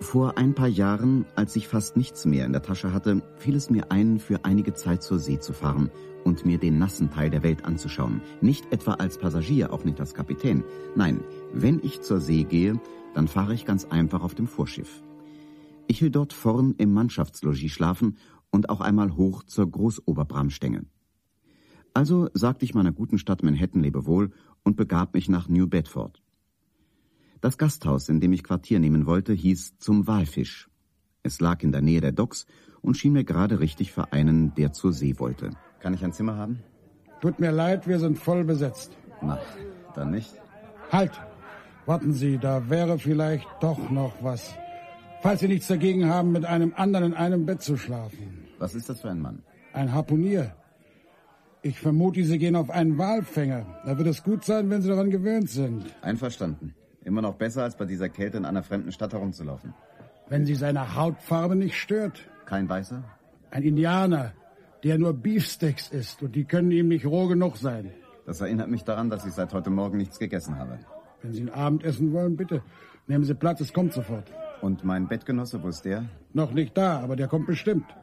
Vor ein paar Jahren, als ich fast nichts mehr in der Tasche hatte, fiel es mir ein, für einige Zeit zur See zu fahren und mir den nassen Teil der Welt anzuschauen. Nicht etwa als Passagier, auch nicht als Kapitän. Nein, wenn ich zur See gehe, dann fahre ich ganz einfach auf dem Vorschiff. Ich will dort vorn im Mannschaftslogis schlafen und auch einmal hoch zur Großoberbramstänge. Also sagte ich meiner guten Stadt Manhattan Lebewohl und begab mich nach New Bedford. Das Gasthaus, in dem ich Quartier nehmen wollte, hieß Zum Walfisch. Es lag in der Nähe der Docks und schien mir gerade richtig für einen, der zur See wollte. Kann ich ein Zimmer haben? Tut mir leid, wir sind voll besetzt. Na, dann nicht. Halt! Warten Sie, da wäre vielleicht doch noch was. Falls Sie nichts dagegen haben, mit einem anderen in einem Bett zu schlafen. Was ist das für ein Mann? Ein Harpunier. Ich vermute, Sie gehen auf einen Walfänger. Da wird es gut sein, wenn Sie daran gewöhnt sind. Einverstanden. Immer noch besser, als bei dieser Kälte in einer fremden Stadt herumzulaufen. Wenn Sie seine Hautfarbe nicht stört. Kein Weißer? Ein Indianer, der nur Beefsteaks isst und die können ihm nicht roh genug sein. Das erinnert mich daran, dass ich seit heute Morgen nichts gegessen habe. Wenn Sie ein Abendessen wollen, bitte. Nehmen Sie Platz, es kommt sofort. Und mein Bettgenosse, wo ist der? Noch nicht da, aber der kommt bestimmt.